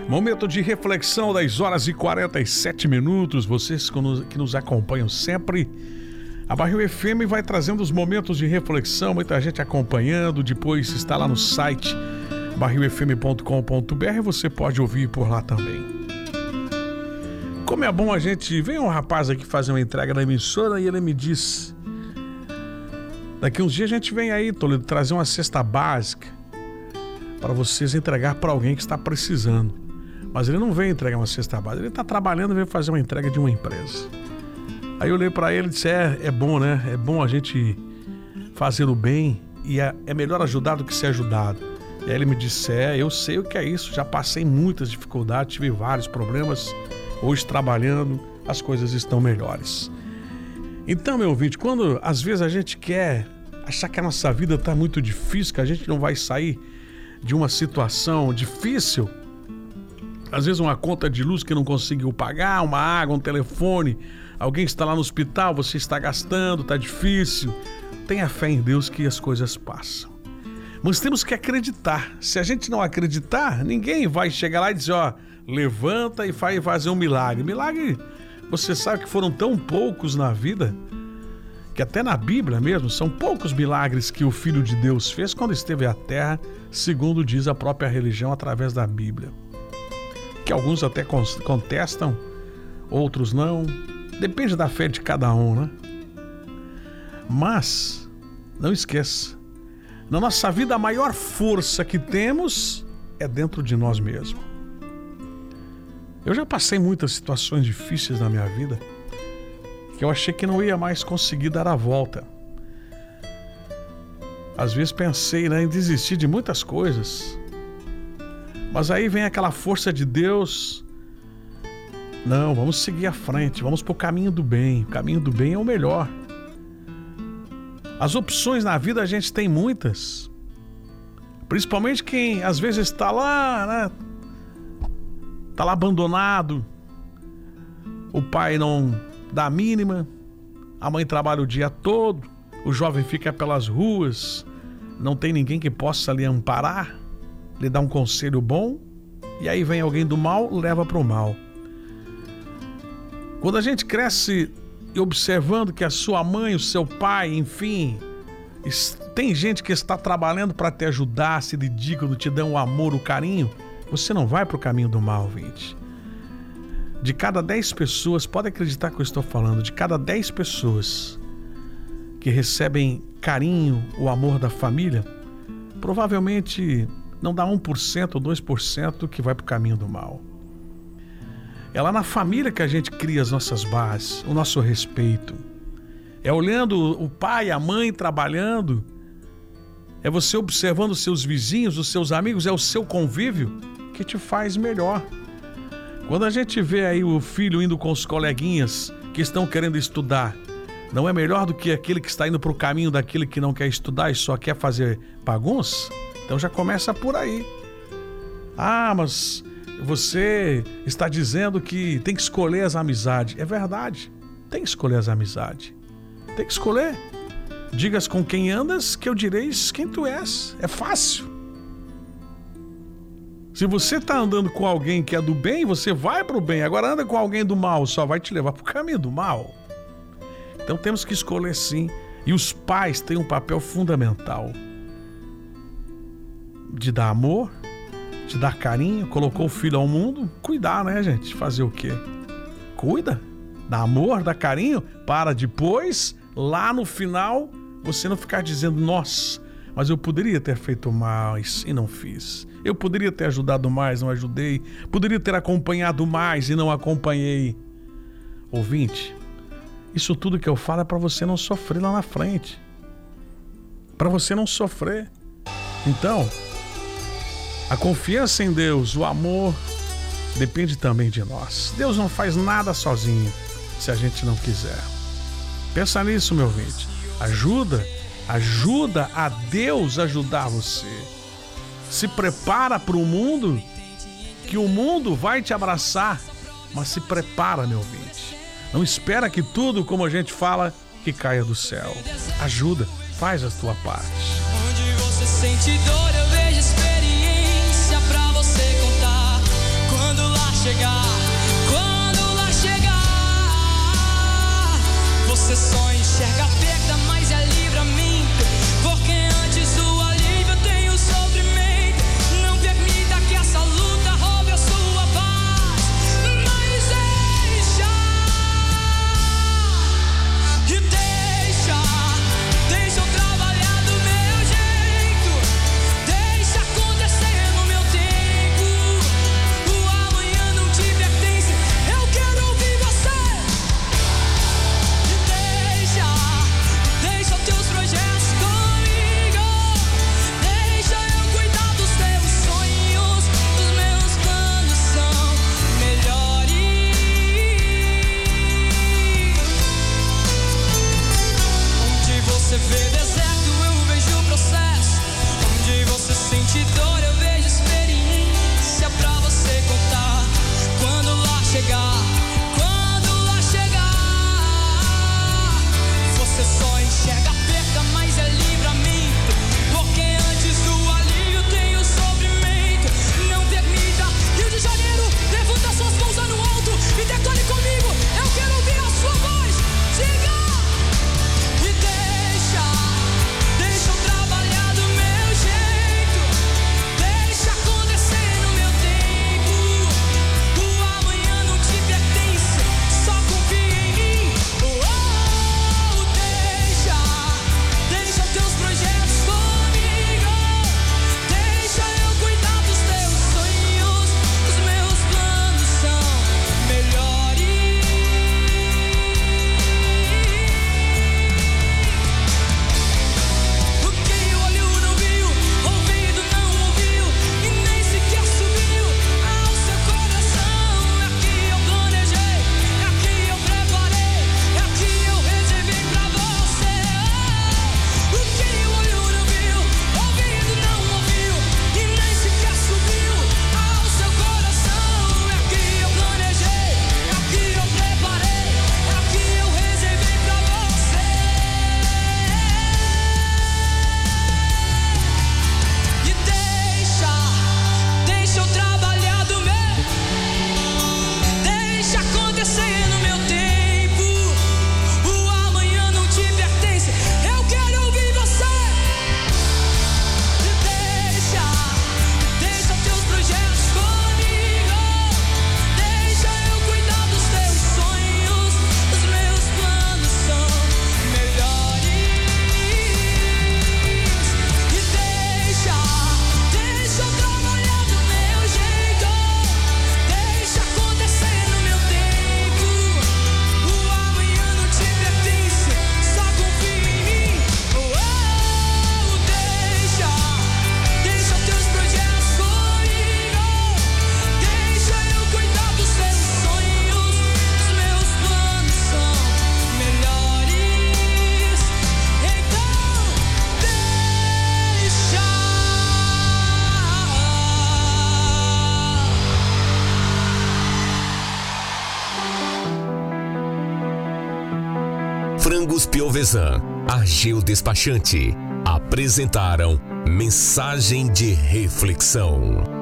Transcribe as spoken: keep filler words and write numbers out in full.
Momento de reflexão, dez horas e quarenta e sete minutos. Vocês que nos acompanham sempre, a Barril F M vai trazendo os momentos de reflexão, muita gente acompanhando. Depois está lá no site barril f m ponto com ponto b r, você pode ouvir por lá também. Como é bom a gente... Veio um rapaz aqui fazer uma entrega na emissora e ele me disse: daqui uns dias a gente vem aí, Toledo, trazer uma cesta básica para vocês entregar para alguém que está precisando. Mas ele não veio entregar uma cesta básica, ele está trabalhando e veio fazer uma entrega de uma empresa. Aí eu olhei para ele e disse: é, é bom, né? É bom a gente fazer o bem e é, é melhor ajudar do que ser ajudado. E aí ele me disse: é, eu sei o que é isso, já passei muitas dificuldades, tive vários problemas. Hoje trabalhando, as coisas estão melhores. Então, meu ouvinte, quando às vezes a gente quer achar que a nossa vida está muito difícil, que a gente não vai sair de uma situação difícil, às vezes uma conta de luz que não conseguiu pagar, uma água, um telefone, alguém está lá no hospital, você está gastando, está difícil. Tenha fé em Deus que as coisas passam. Mas temos que acreditar. Se a gente não acreditar, ninguém vai chegar lá e dizer: ó, levanta e vai fazer um milagre. Milagre, você sabe que foram tão poucos na vida, que até na Bíblia mesmo, são poucos milagres que o Filho de Deus fez quando esteve à terra, segundo diz a própria religião através da Bíblia. Que alguns até contestam, outros não. Depende da fé de cada um, né? Mas, não esqueça, na nossa vida a maior força que temos é dentro de nós mesmos. Eu já passei muitas situações difíceis na minha vida que eu achei que não ia mais conseguir dar a volta. Às vezes pensei, né, em desistir de muitas coisas. Mas aí vem aquela força de Deus. Não, vamos seguir à frente, vamos para o caminho do bem. O caminho do bem é o melhor. As opções na vida a gente tem muitas. Principalmente quem às vezes está lá, né? Está lá abandonado. O pai não dá a mínima. A mãe trabalha o dia todo. O jovem fica pelas ruas. Não tem ninguém que possa lhe amparar, lhe dar um conselho bom, e aí vem alguém do mal, leva para o mal. Quando a gente cresce observando que a sua mãe, o seu pai, enfim, tem gente que está trabalhando para te ajudar, se dedicam, te dão o amor, o carinho, você não vai para o caminho do mal, gente. De cada dez pessoas, pode acreditar que eu estou falando, de cada dez pessoas que recebem carinho, o amor da família, provavelmente não dá um por cento ou dois por cento que vai para o caminho do mal. É lá na família que a gente cria as nossas bases, o nosso respeito. É olhando o pai e a mãe trabalhando, é você observando os seus vizinhos, os seus amigos, é o seu convívio que te faz melhor. Quando a gente vê aí o filho indo com os coleguinhas que estão querendo estudar, não é melhor do que aquele que está indo para o caminho daquele que não quer estudar e só quer fazer bagunça? Então já começa por aí. Ah, mas você está dizendo que tem que escolher as amizades. É verdade, tem que escolher as amizades. Tem que escolher. Digas com quem andas, que eu direis quem tu és. É fácil. Se você está andando com alguém que é do bem, você vai para o bem. Agora anda com alguém do mal, só vai te levar para o caminho do mal. Então temos que escolher sim. E os pais têm um papel fundamental de dar amor, de dar carinho. Colocou o filho ao mundo, cuidar, né, gente? Fazer o quê? Cuida, dá amor, dá carinho, para depois, lá no final, você não ficar dizendo: nossa, mas eu poderia ter feito mais e não fiz. Eu poderia ter ajudado mais, não ajudei. Poderia ter acompanhado mais e não acompanhei. Ouvinte, isso tudo que eu falo é para você não sofrer lá na frente. Para você não sofrer. Então, a confiança em Deus, o amor, depende também de nós. Deus não faz nada sozinho, se a gente não quiser. Pensa nisso, meu ouvinte. Ajuda, ajuda a Deus ajudar você. Se prepara para o mundo, que o mundo vai te abraçar, mas se prepara, meu ouvinte. Não espera que tudo, como a gente fala, que caia do céu. Ajuda, faz a tua parte. Onde você sente dor, eu vejo experiência pra você contar. Frangos Piovesan, Ageu Despachante, apresentaram Mensagem de Reflexão.